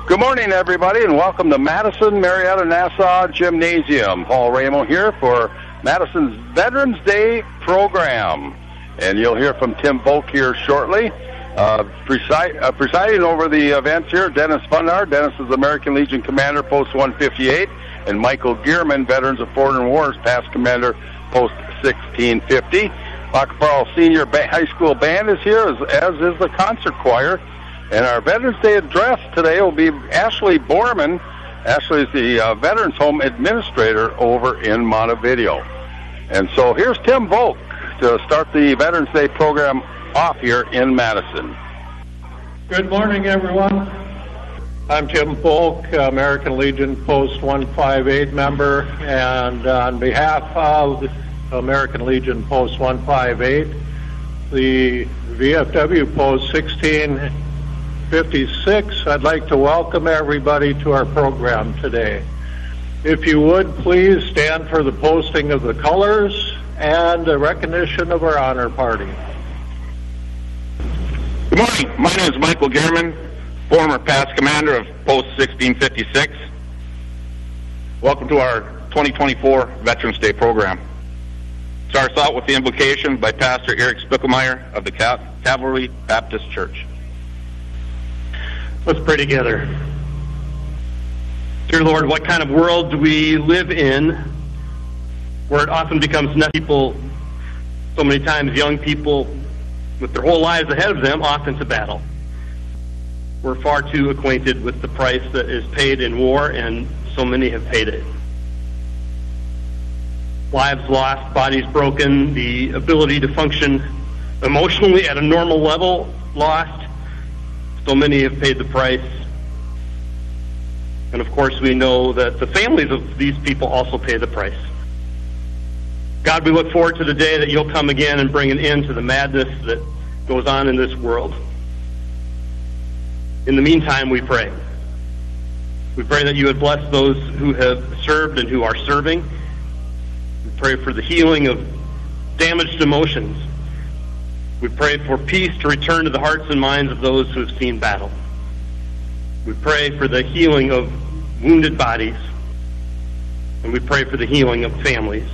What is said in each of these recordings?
Good morning, everybody, and welcome to Madison Marietta Nassau Gymnasium. Paul Ramo here for Madison's Veterans Day program. And you'll hear from Tim Volk here shortly. Presiding over the events here, Dennis Fundar. Dennis is American Legion Commander, Post 158. And Michael Gearman, Veterans of Foreign Wars, Past Commander, Post 1650. Lackaparle Senior High School Band is here, as is the concert choir. And our Veterans Day address today will be Ashley Borman. Ashley is the Veterans Home Administrator over in Montevideo. And so here's Tim Volk to start the Veterans Day program off here in Madison. Good morning, everyone. I'm Tim Volk, American Legion Post 158 member, and on behalf of American Legion Post 158, the VFW Post 1656, I'd like to welcome everybody to our program today. If you would, please stand for the posting of the colors and the recognition of our honor party. Good morning. My name is Michael Gearman, former past commander of Post 1656. Welcome to our 2024 Veterans Day program. Starts out with the invocation by Pastor Eric Spiegelmeyer of the Cavalry Baptist Church. Let's pray together. Dear Lord, what kind of world do we live in where it often becomes people, so many times young people with their whole lives ahead of them, off into battle? We're far too acquainted with the price that is paid in war, and so many have paid it. Lives lost, bodies broken, the ability to function emotionally at a normal level lost. So many have paid the price. And of course we know that the families of these people also pay the price. God, we look forward to the day that you'll come again and bring an end to the madness that goes on in this world. In the meantime, we pray. We pray that you would bless those who have served and who are serving. We pray for the healing of damaged emotions. We pray for peace to return to the hearts and minds of those who have seen battle. We pray for the healing of wounded bodies. And we pray for the healing of families.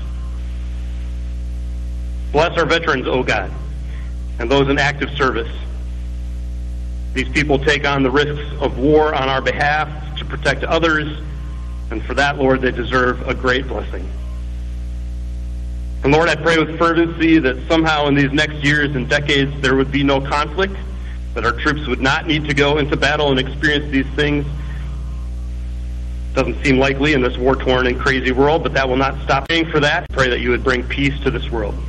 Bless our veterans, O God, and those in active service. These people take on the risks of war on our behalf to protect others, and for that, Lord, they deserve a great blessing. And Lord, I pray with fervency that somehow in these next years and decades there would be no conflict, that our troops would not need to go into battle and experience these things. Doesn't seem likely in this war-torn and crazy world, but that will not stop praying for that. Pray that you would bring peace to this world.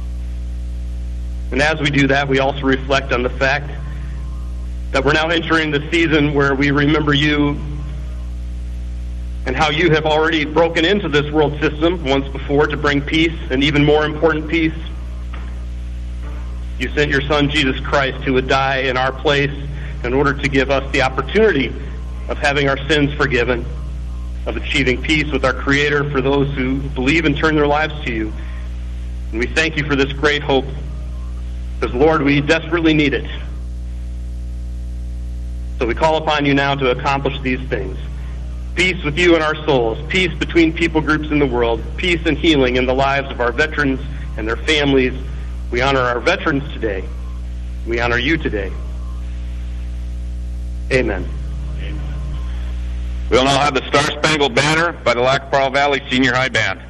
And as we do that, we also reflect on the fact that we're now entering the season where we remember you and how you have already broken into this world system once before to bring peace, and even more important, peace. You sent your Son, Jesus Christ, who would die in our place in order to give us the opportunity of having our sins forgiven, of achieving peace with our Creator for those who believe and turn their lives to you. And we thank you for this great hope, because, Lord, we desperately need it. So we call upon you now to accomplish these things. Peace with you in our souls, peace between people groups in the world, peace and healing in the lives of our veterans and their families. We honor our veterans today. We honor you today. Amen. We'll now have the Star-Spangled Banner by the Lackaparle Valley Senior High Band.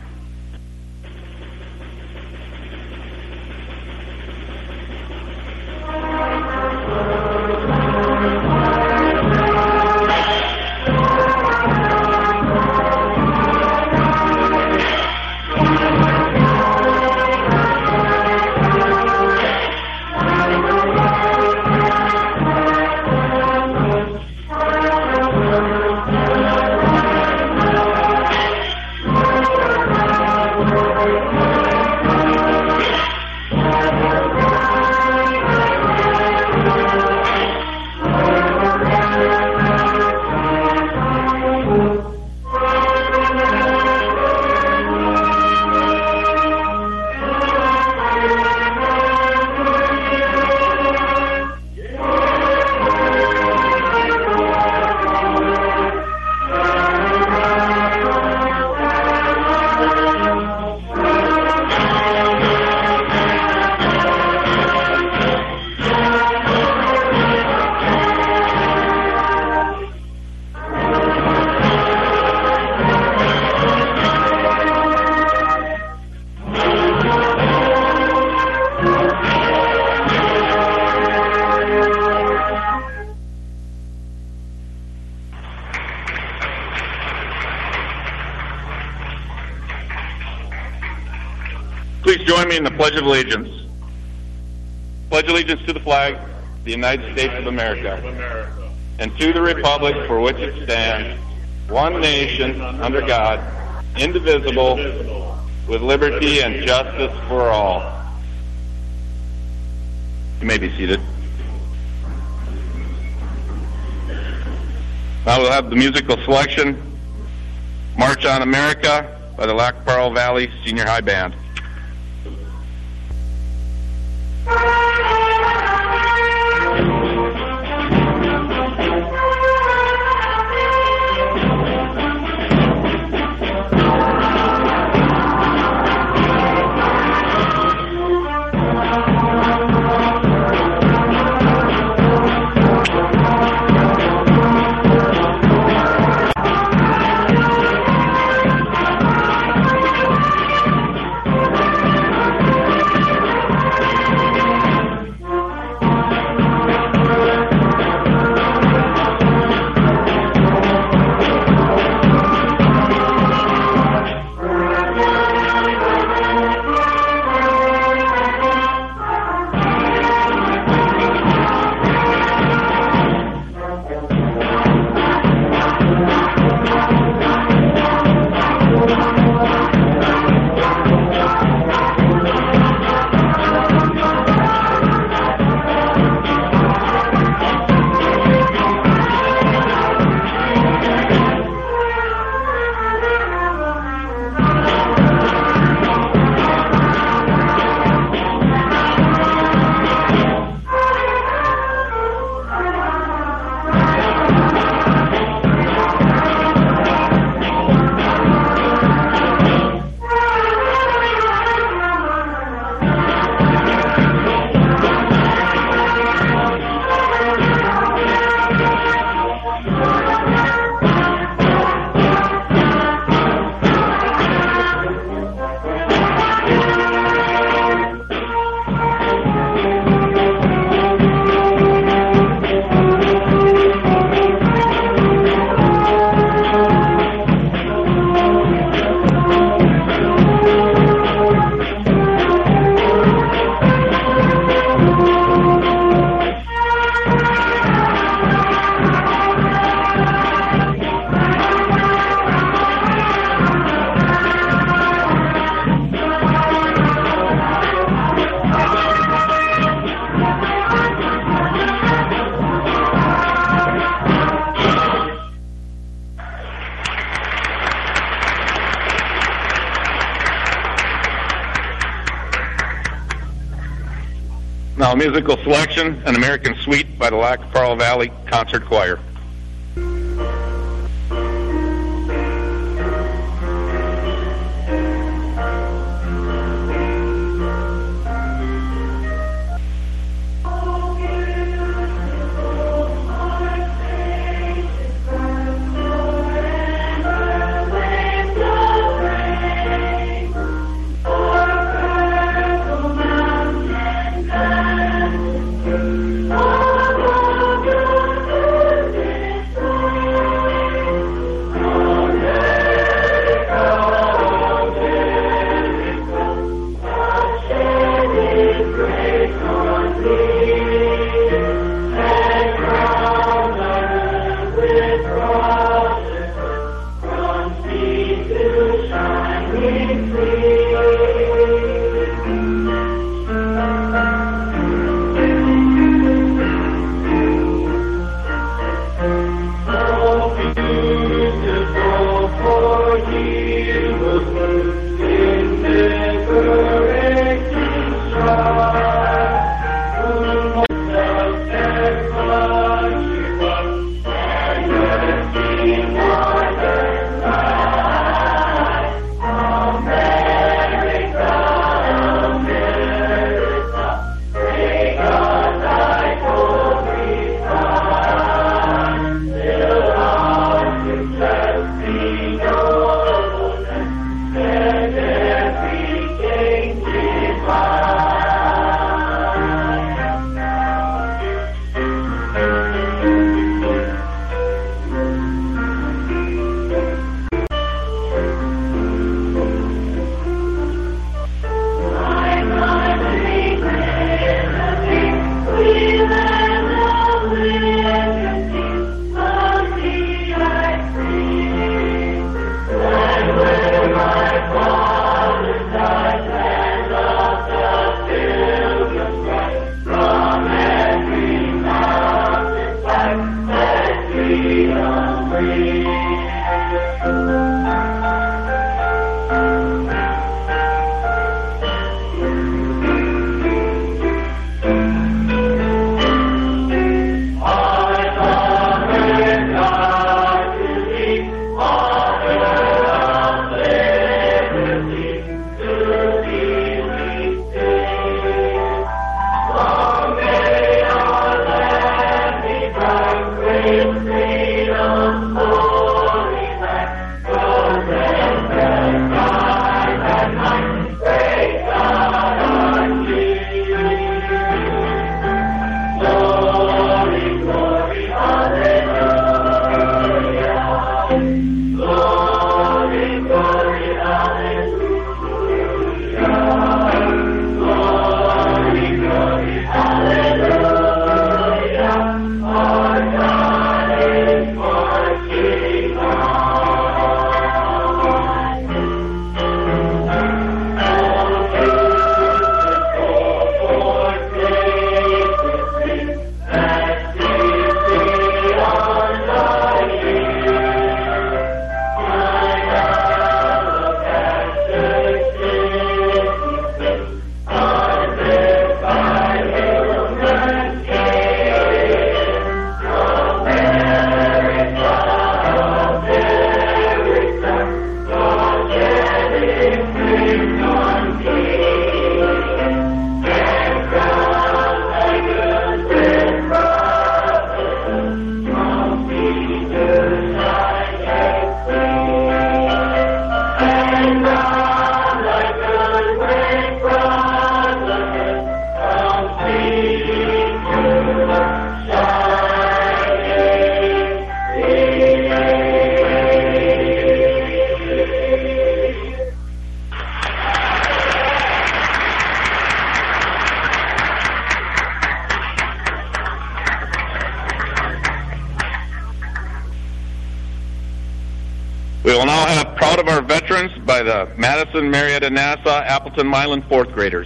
Please join me in the Pledge of Allegiance. Pledge allegiance to the flag of the United States of America, and to the republic for which it stands, one nation, under God, indivisible, with liberty and justice for all. You may be seated. Now we'll have the musical selection, March on America by the Lac Parle Valley Senior High Band. Now, musical selection, An American Suite by the Lac Parle Valley Concert Choir. We will now have Proud of Our Veterans by the Madison, Marietta, Nassau, Appleton, Milan fourth graders.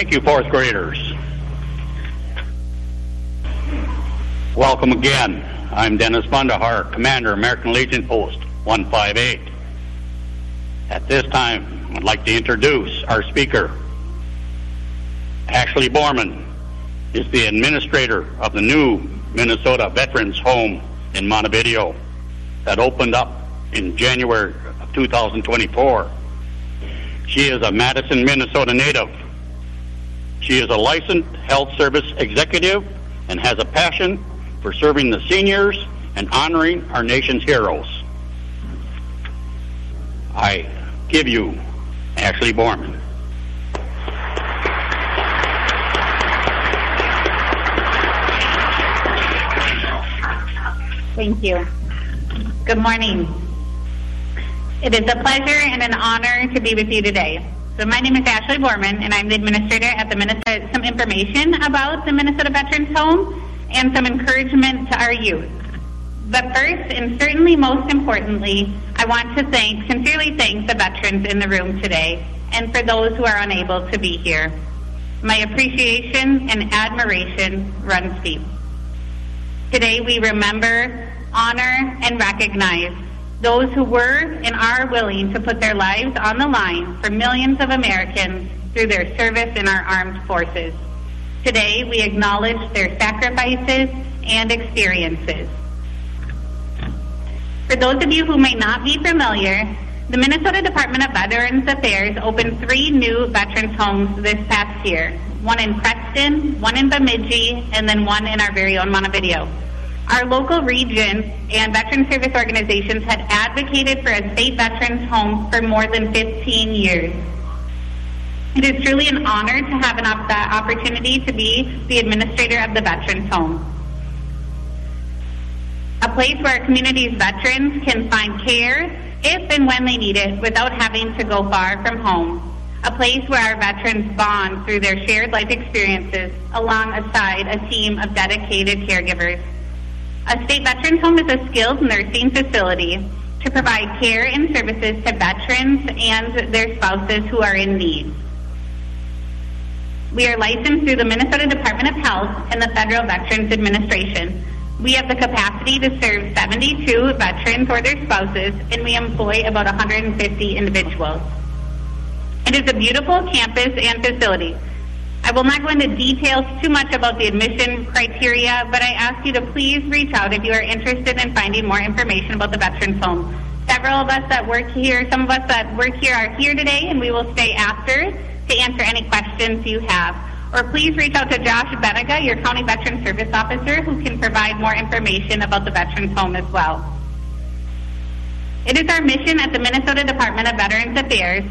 Thank you, fourth graders. Welcome again. I'm Dennis Bundahar, Commander, American Legion Post 158. At this time, I'd like to introduce our speaker. Ashley Borman is the administrator of the new Minnesota Veterans Home in Montevideo that opened up in January of 2024. She is a Madison, Minnesota native. She is a licensed health service executive and has a passion for serving the seniors and honoring our nation's heroes. I give you Ashley Borman. Thank you. Good morning. It is a pleasure and an honor to be with you today. So my name is Ashley Borman, and I'm the administrator at the Minnesota. Some information about the Minnesota Veterans Home and some encouragement to our youth. But first, and certainly most importantly, I want to sincerely thank the veterans in the room today, and for those who are unable to be here. My appreciation and admiration runs deep. Today we remember, honor, and recognize those who were and are willing to put their lives on the line for millions of Americans through their service in our armed forces. Today, we acknowledge their sacrifices and experiences. For those of you who may not be familiar, the Minnesota Department of Veterans Affairs opened 3 new veterans homes this past year, one in Preston, one in Bemidji, and then one in our very own Montevideo. Our local region and veteran service organizations had advocated for a state veterans home for more than 15 years. It is truly an honor to have the opportunity to be the administrator of the Veterans Home. A place where our community's veterans can find care if and when they need it without having to go far from home. A place where our veterans bond through their shared life experiences alongside a team of dedicated caregivers. A state veterans home is a skilled nursing facility to provide care and services to veterans and their spouses who are in need. We are licensed through the Minnesota Department of Health and the Federal Veterans Administration. We have the capacity to serve 72 veterans or their spouses, and we employ about 150 individuals. It is a beautiful campus and facility. I will not go into details too much about the admission criteria, but I ask you to please reach out if you are interested in finding more information about the Veterans Home. Several of us that work here, some of us that work here are here today, and we will stay after to answer any questions you have. Or please reach out to Josh Benega, your County Veteran Service Officer, who can provide more information about the Veterans Home as well. It is our mission at the Minnesota Department of Veterans Affairs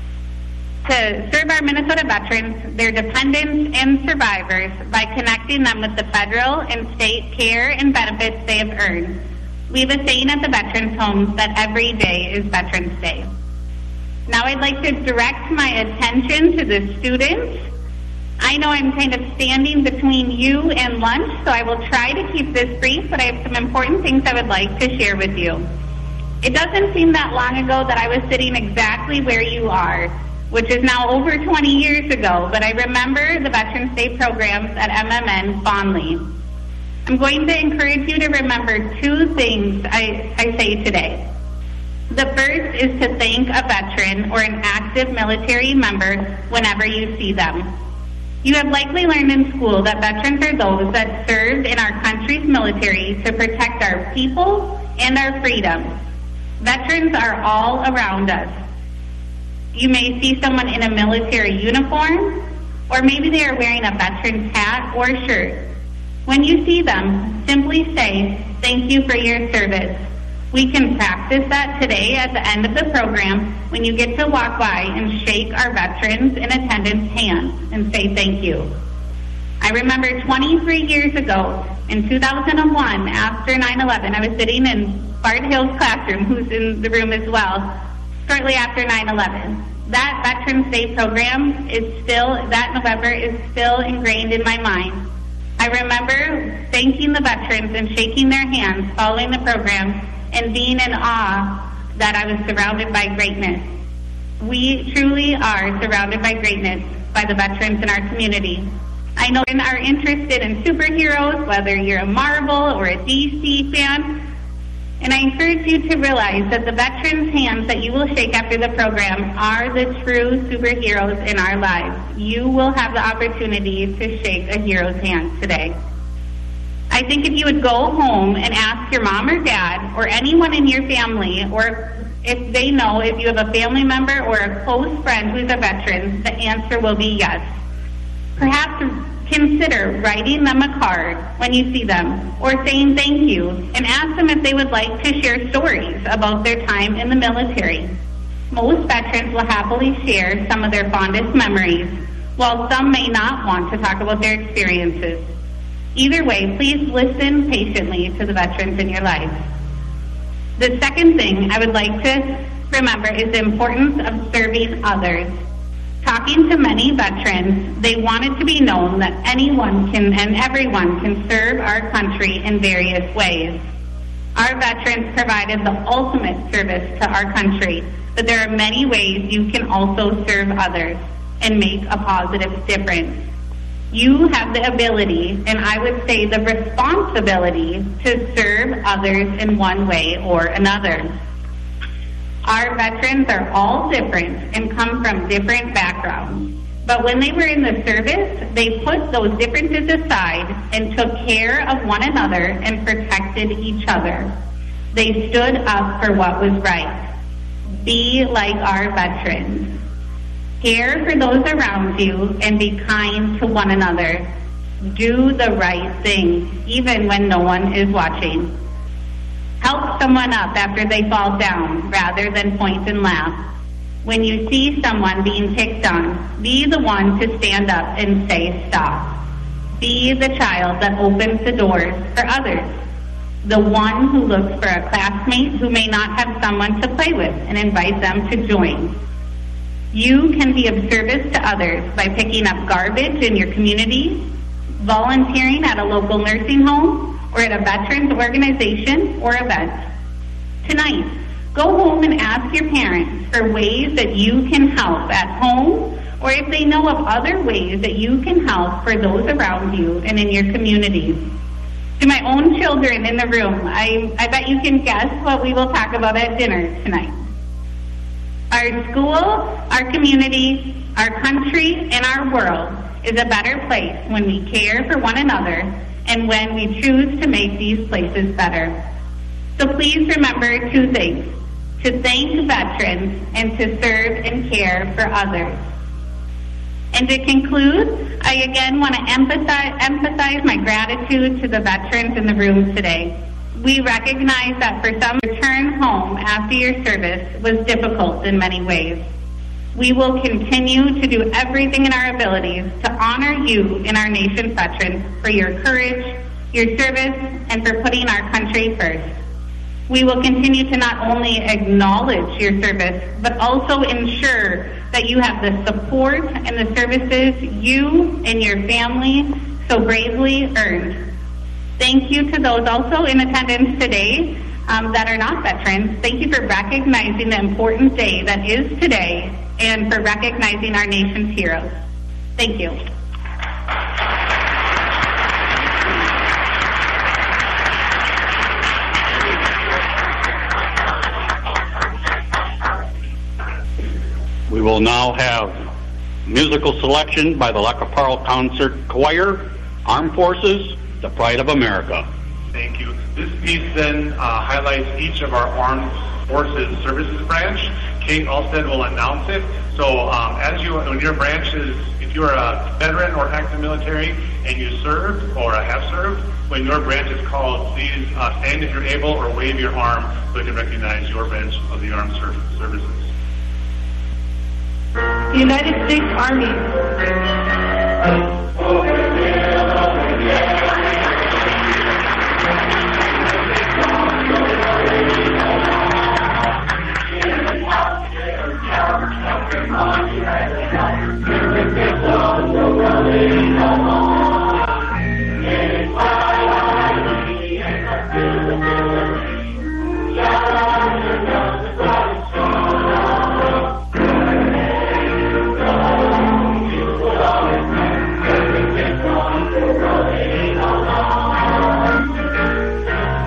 to serve our Minnesota veterans, their dependents, and survivors by connecting them with the federal and state care and benefits they have earned. We have a saying at the Veterans Home that every day is Veterans Day. Now I'd like to direct my attention to the students. I know I'm kind of standing between you and lunch, so I will try to keep this brief, but I have some important things I would like to share with you. It doesn't seem that long ago that I was sitting exactly where you are, which is now over 20 years ago, but I remember the Veterans Day programs at MMN fondly. I'm going to encourage you to remember 2 things I say today. The first is to thank a veteran or an active military member whenever you see them. You have likely learned in school that veterans are those that served in our country's military to protect our people and our freedoms. Veterans are all around us. You may see someone in a military uniform, or maybe they are wearing a veteran's hat or shirt. When you see them, simply say, "Thank you for your service." We can practice that today at the end of the program when you get to walk by and shake our veterans in attendance hands and say thank you. I remember 23 years ago, in 2001, after 9/11, I was sitting in Bart Hill's classroom, who's in the room as well, shortly after 9/11. That Veterans Day program that November is still ingrained in my mind. I remember thanking the veterans and shaking their hands following the program and being in awe that I was surrounded by greatness. We truly are surrounded by greatness by the veterans in our community. I know you are interested in superheroes, whether you're a Marvel or a DC fan, and I encourage you to realize that the veterans' hands that you will shake after the program are the true superheroes in our lives. You will have the opportunity to shake a hero's hand today. I think if you would go home and ask your mom or dad or anyone in your family, or if they know if you have a family member or a close friend who's a veteran, the answer will be yes. Perhaps consider writing them a card when you see them or saying thank you, and ask them if they would like to share stories about their time in the military. Most veterans will happily share some of their fondest memories, while some may not want to talk about their experiences. Either way, please listen patiently to the veterans in your life. The second thing I would like to remember is the importance of serving others. Talking to many veterans, they want it to be known that anyone can and everyone can serve our country in various ways. Our veterans provided the ultimate service to our country, but there are many ways you can also serve others and make a positive difference. You have the ability, and I would say the responsibility, to serve others in one way or another. Our veterans are all different and come from different backgrounds. But when they were in the service, they put those differences aside and took care of one another and protected each other. They stood up for what was right. Be like our veterans. Care for those around you and be kind to one another. Do the right thing, even when no one is watching. Help someone up after they fall down, rather than point and laugh. When you see someone being picked on, be the one to stand up and say stop. Be the child that opens the doors for others. The one who looks for a classmate who may not have someone to play with and invite them to join. You can be of service to others by picking up garbage in your community, volunteering at a local nursing home, or at a veterans organization or event. Tonight, go home and ask your parents for ways that you can help at home, or if they know of other ways that you can help for those around you and in your community. To my own children in the room, I bet you can guess what we will talk about at dinner tonight. Our school, our community, our country, and our world is a better place when we care for one another and when we choose to make these places better. So please remember two things: to thank veterans and to serve and care for others. And to conclude, I again want to emphasize my gratitude to the veterans in the room today. We recognize that for some, return home after your service was difficult in many ways. We will continue to do everything in our abilities to honor you and our nation's veterans for your courage, your service, and for putting our country first. We will continue to not only acknowledge your service, but also ensure that you have the support and the services you and your family so bravely earned. Thank you to those also in attendance today that are not veterans. Thank you for recognizing the important day that is today and for recognizing our nation's heroes. Thank you. We will now have musical selection by the Lac-qui-Parle Concert Choir, Armed Forces, the Pride of America. Thank you. This piece then highlights each of our Armed Forces Services branch. Kate Alstead will announce it. So when your branch is, if you are a veteran or active military and you served or have served, when your branch is called, please stand if you're able or wave your arm so we can recognize your branch of the Armed Services. The United States Army.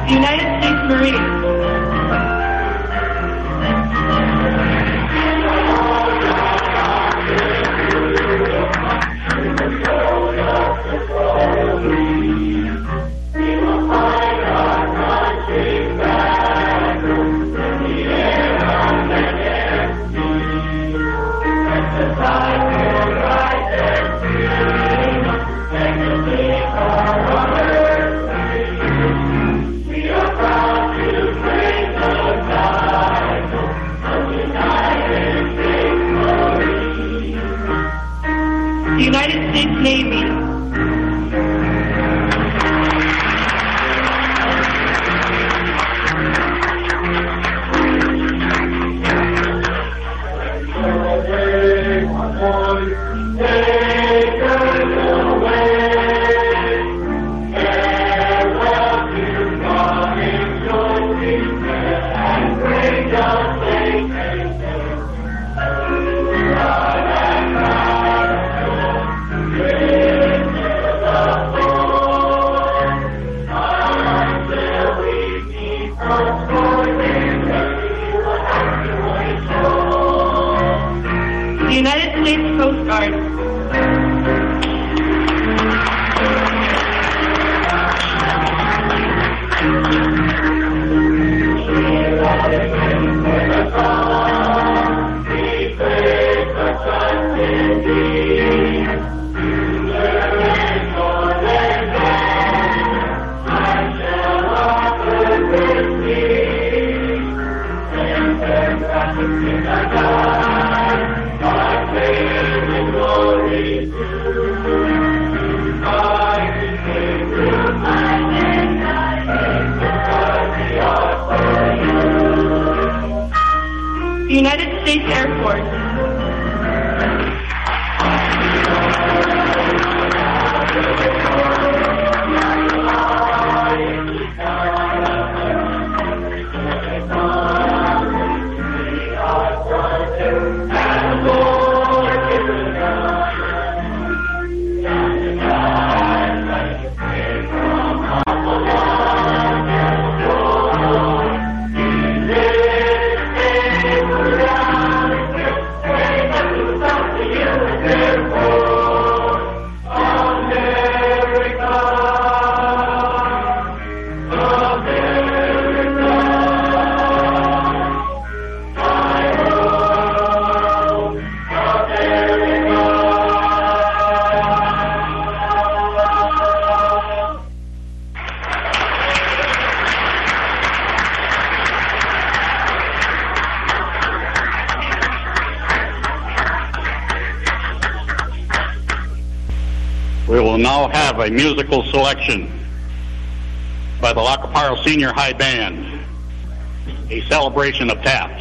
The United States Marines. The United States Navy. The United States Coast Guard. The United States Air Force. We will now have a musical selection by the Lacaparo Senior High Band, a celebration of taps.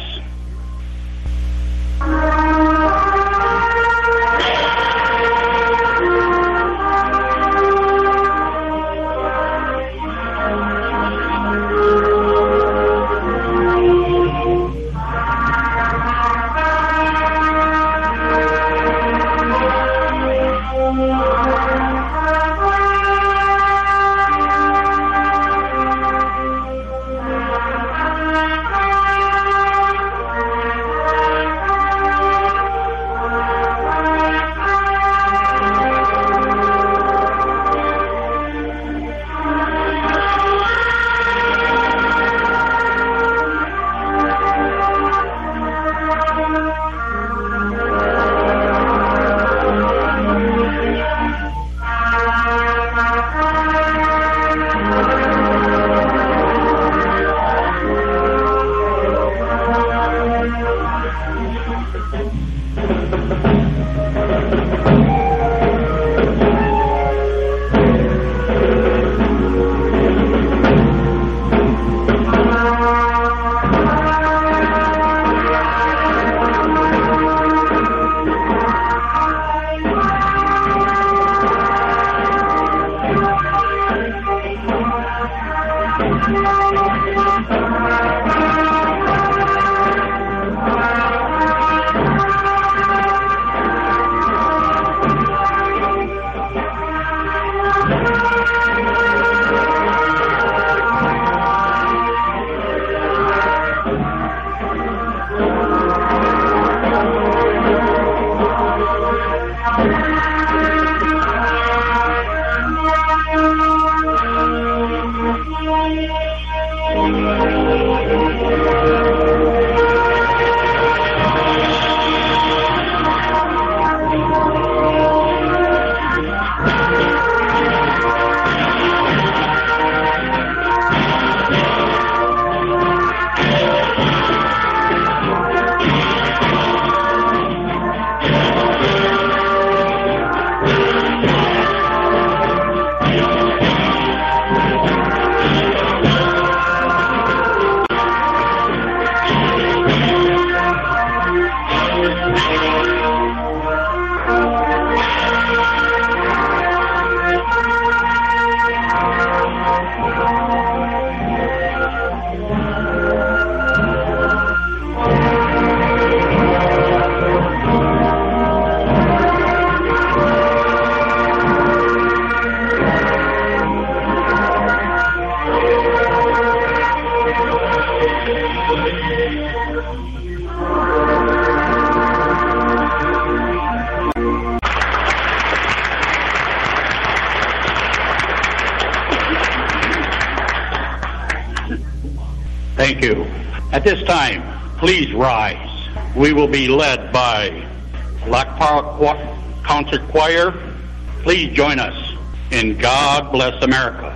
Thank you. At this time, please rise. We will be led by Lac Parle Concert Choir. Please join us in God Bless America.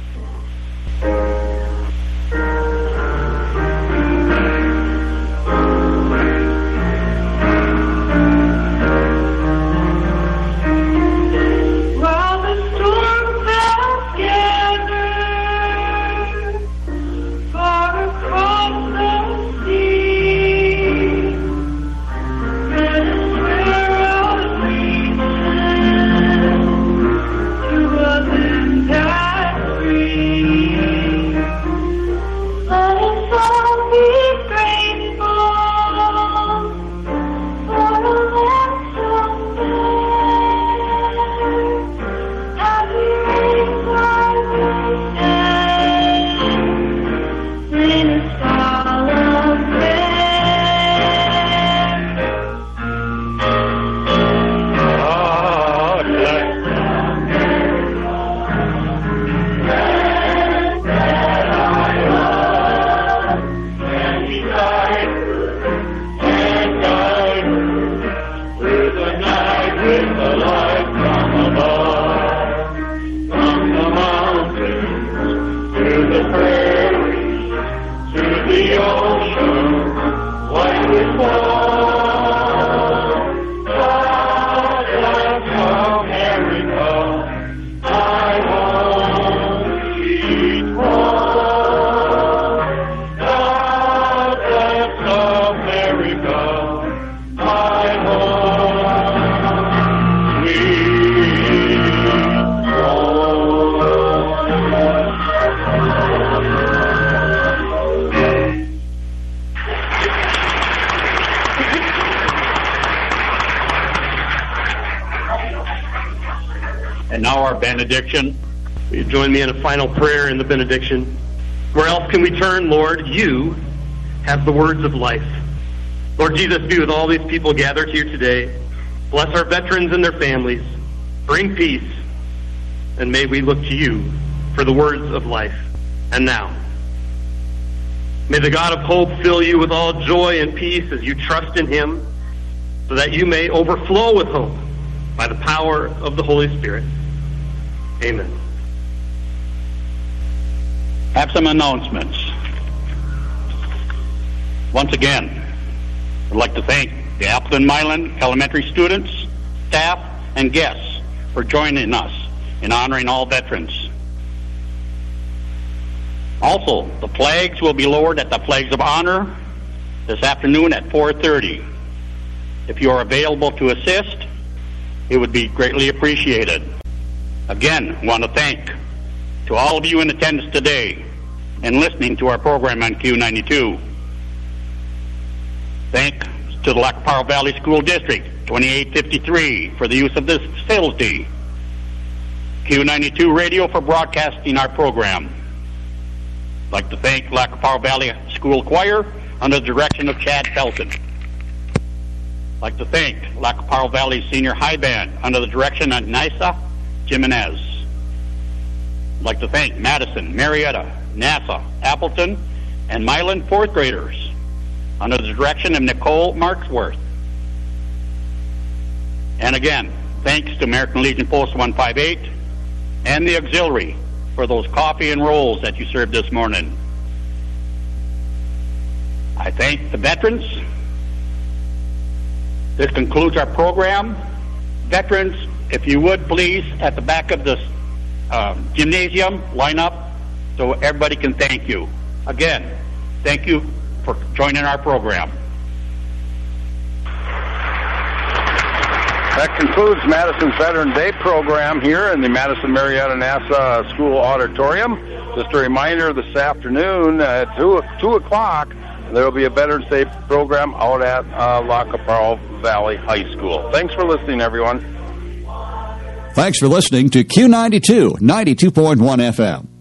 And now our benediction. Will you join me in a final prayer in the benediction? Where else can we turn, Lord? You have the words of life. Lord Jesus, be with all these people gathered here today. Bless our veterans and their families. Bring peace. And may we look to you for the words of life. And now, may the God of hope fill you with all joy and peace as you trust in him, so that you may overflow with hope by the power of the Holy Spirit. Amen. Have some announcements. Once again, I'd like to thank the Appleton Milan Elementary students, staff, and guests for joining us in honoring all veterans. Also, the flags will be lowered at the Flags of Honor this afternoon at 4:30. If you are available to assist, it would be greatly appreciated. Again, I want to thank to all of you in attendance today and listening to our program on Q92. Thanks to the Lac Parle Valley School District 2853 for the use of this facility. Q92 Radio for broadcasting our program. I'd like to thank Lac Parle Valley School Choir under the direction of Chad Felton. I'd like to thank Lac Parle Valley Senior High Band under the direction of Nisa Jimenez. I'd like to thank Madison, Marietta, NASA, Appleton, and Milan fourth graders under the direction of Nicole Marksworth. And again, thanks to American Legion Post 158 and the auxiliary for those coffee and rolls that you served this morning. I thank the veterans. This concludes our program. Veterans, if you would please, at the back of this gymnasium, line up so everybody can thank you. Again, thank you for joining our program. That concludes Madison's Veteran Day program here in the Madison Marietta NASA School Auditorium. Just a reminder, this afternoon at 2 o'clock, there will be a Veterans Day program out at Lac Parle Valley High School. Thanks for listening, everyone. Thanks for listening to Q92, 92.1 FM.